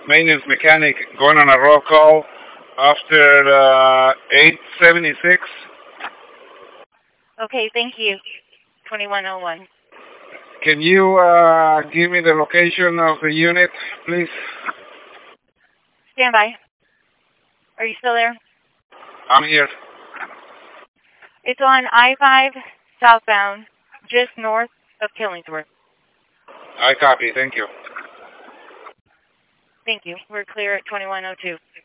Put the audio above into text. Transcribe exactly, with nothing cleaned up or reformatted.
maintenance mechanic going on a roll call after uh, eight seventy-six. Okay, thank you. twenty-one oh one. Can you uh, give me the location of the unit, please? Stand by. Are you still there? I'm here. It's on I five southbound, just north of Killingsworth. I copy. Thank you. Thank you. We're clear at twenty-one oh two.